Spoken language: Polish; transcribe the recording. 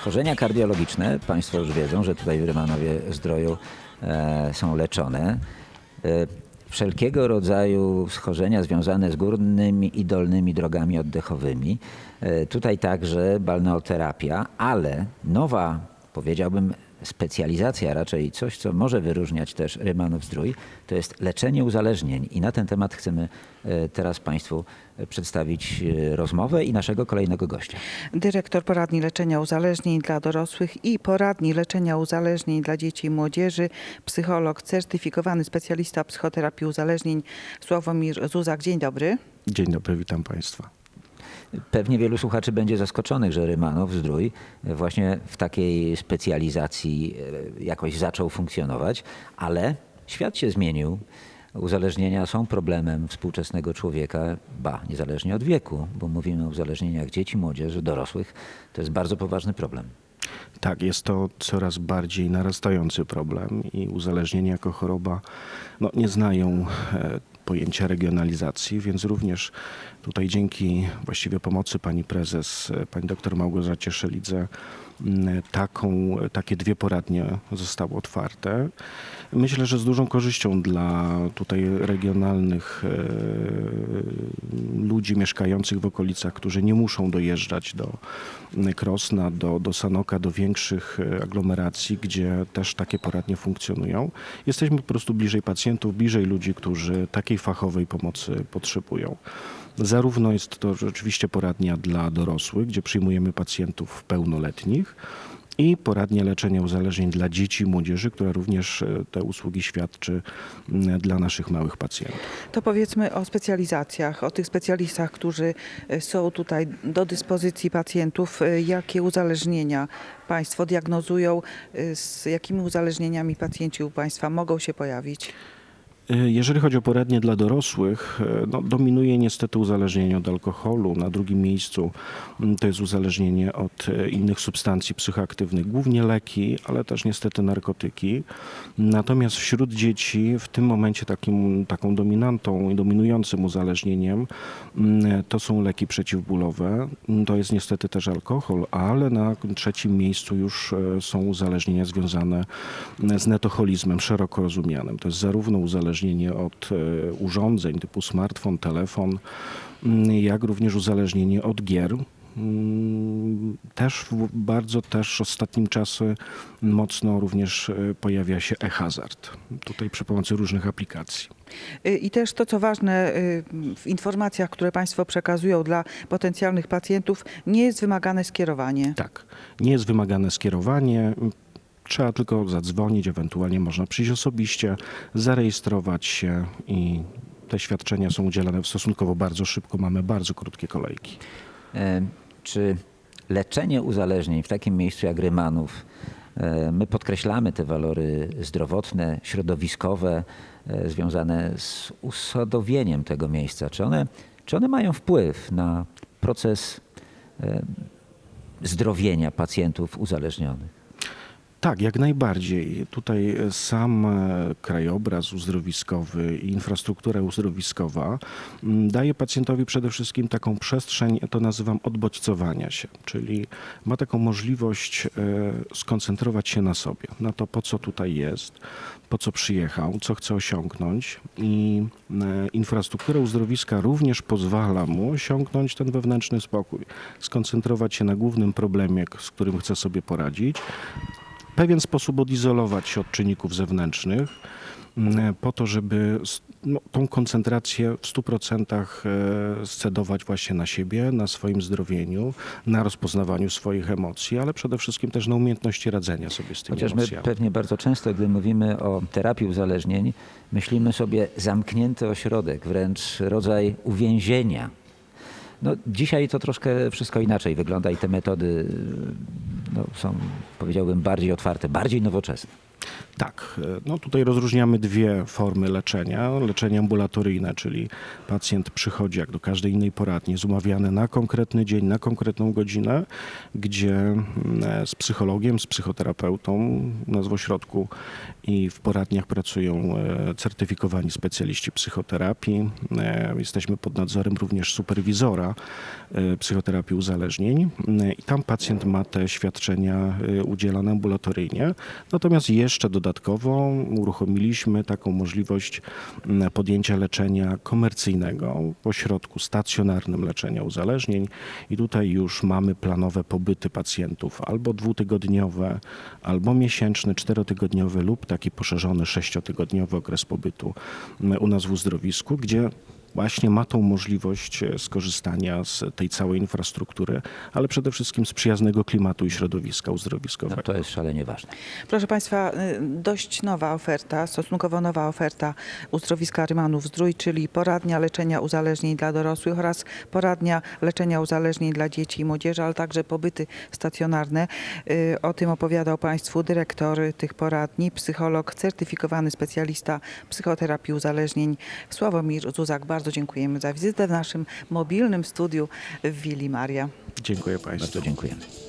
Schorzenia kardiologiczne, Państwo już wiedzą, że tutaj w Rymanowie-Zdroju są leczone. Wszelkiego rodzaju schorzenia związane z górnymi i dolnymi drogami oddechowymi. Tutaj także balneoterapia, ale nowa, powiedziałbym, specjalizacja, raczej coś, co może wyróżniać też Rymanów-Zdrój, to jest leczenie uzależnień. I na ten temat chcemy teraz Państwu przedstawić rozmowę i naszego kolejnego gościa. Dyrektor poradni leczenia uzależnień dla dorosłych i poradni leczenia uzależnień dla dzieci i młodzieży, psycholog, certyfikowany specjalista psychoterapii uzależnień Sławomir Zuzak. Dzień dobry. Dzień dobry, witam Państwa. Pewnie wielu słuchaczy będzie zaskoczonych, że Rymanów-Zdrój właśnie w takiej specjalizacji jakoś zaczął funkcjonować, ale świat się zmienił. Uzależnienia są problemem współczesnego człowieka, niezależnie od wieku, bo mówimy o uzależnieniach dzieci, młodzieży, dorosłych. To jest bardzo poważny problem. Tak, jest to coraz bardziej narastający problem i uzależnienia jako choroba nie znają pojęcia regionalizacji, więc również tutaj dzięki właściwie pomocy pani prezes, pani doktor Małgorzacie Szelidze, takie dwie poradnie zostały otwarte. Myślę, że z dużą korzyścią dla tutaj regionalnych ludzi mieszkających w okolicach, którzy nie muszą dojeżdżać do Krosna, do Sanoka, do większych aglomeracji, gdzie też takie poradnie funkcjonują. Jesteśmy po prostu bliżej pacjentów, bliżej ludzi, którzy takiej fachowej pomocy potrzebują. Zarówno jest to rzeczywiście poradnia dla dorosłych, gdzie przyjmujemy pacjentów pełnoletnich, i poradnia leczenia uzależnień dla dzieci i młodzieży, która również te usługi świadczy dla naszych małych pacjentów. To powiedzmy o specjalizacjach, o tych specjalistach, którzy są tutaj do dyspozycji pacjentów. Jakie uzależnienia Państwo diagnozują? Z jakimi uzależnieniami pacjenci u Państwa mogą się pojawić? Jeżeli chodzi o poradnie dla dorosłych, dominuje niestety uzależnienie od alkoholu. Na drugim miejscu to jest uzależnienie od innych substancji psychoaktywnych, głównie leki, ale też niestety narkotyki. Natomiast wśród dzieci w tym momencie taką dominantą i dominującym uzależnieniem to są leki przeciwbólowe. To jest niestety też alkohol, ale na trzecim miejscu już są uzależnienia związane z netoholizmem szeroko rozumianym. To jest zarówno uzależnienie od urządzeń typu smartfon, telefon, jak również uzależnienie od gier. Też ostatnim czasem mocno również pojawia się e-hazard. Tutaj przy pomocy różnych aplikacji. I też to, co ważne w informacjach, które Państwo przekazują dla potencjalnych pacjentów, nie jest wymagane skierowanie. Tak, nie jest wymagane skierowanie. Trzeba tylko zadzwonić, ewentualnie można przyjść osobiście, zarejestrować się i te świadczenia są udzielane stosunkowo bardzo szybko. Mamy bardzo krótkie kolejki. Czy leczenie uzależnień w takim miejscu jak Rymanów, my podkreślamy te walory zdrowotne, środowiskowe, związane z usadowieniem tego miejsca, czy one mają wpływ na proces zdrowienia pacjentów uzależnionych? Tak, jak najbardziej. Tutaj sam krajobraz uzdrowiskowy i infrastruktura uzdrowiskowa daje pacjentowi przede wszystkim taką przestrzeń, to nazywam odbodźcowania się, czyli ma taką możliwość skoncentrować się na sobie, na to, po co tutaj jest, po co przyjechał, co chce osiągnąć, i infrastruktura uzdrowiska również pozwala mu osiągnąć ten wewnętrzny spokój, skoncentrować się na głównym problemie, z którym chce sobie poradzić, w pewien sposób odizolować się od czynników zewnętrznych, po to, żeby tą koncentrację w 100% scedować właśnie na siebie, na swoim zdrowieniu, na rozpoznawaniu swoich emocji, ale przede wszystkim też na umiejętności radzenia sobie z tymi Chociaż my emocjami. pewnie bardzo często, gdy mówimy o terapii uzależnień, myślimy sobie zamknięty ośrodek, wręcz rodzaj uwięzienia. Dzisiaj to troszkę wszystko inaczej wygląda i te metody są, powiedziałbym, bardziej otwarte, bardziej nowoczesne. Tak, no tutaj rozróżniamy dwie formy leczenia. Leczenie ambulatoryjne, czyli pacjent przychodzi jak do każdej innej poradni, jest umawiany na konkretny dzień, na konkretną godzinę, gdzie z psychologiem, z psychoterapeutą u nas w ośrodku i w poradniach pracują certyfikowani specjaliści psychoterapii. Jesteśmy pod nadzorem również superwizora psychoterapii uzależnień i tam pacjent ma te świadczenia udzielane ambulatoryjnie. Natomiast jeszcze dodatkowo uruchomiliśmy taką możliwość podjęcia leczenia komercyjnego w ośrodku stacjonarnym leczenia uzależnień i tutaj już mamy planowe pobyty pacjentów albo dwutygodniowe, albo miesięczny, 4-tygodniowy lub taki poszerzony 6-tygodniowy okres pobytu u nas w uzdrowisku, gdzie właśnie ma tą możliwość skorzystania z tej całej infrastruktury, ale przede wszystkim z przyjaznego klimatu i środowiska uzdrowiskowego. No, to jest szalenie ważne. Proszę Państwa, dość nowa oferta, stosunkowo nowa oferta uzdrowiska Rymanów-Zdrój, czyli poradnia leczenia uzależnień dla dorosłych oraz poradnia leczenia uzależnień dla dzieci i młodzieży, ale także pobyty stacjonarne. O tym opowiadał Państwu dyrektor tych poradni, psycholog, certyfikowany specjalista psychoterapii uzależnień Sławomir Zuzak. Bardzo dziękujemy za wizytę w naszym mobilnym studiu w Willi Maria. Dziękuję Państwu. Bardzo dziękujemy.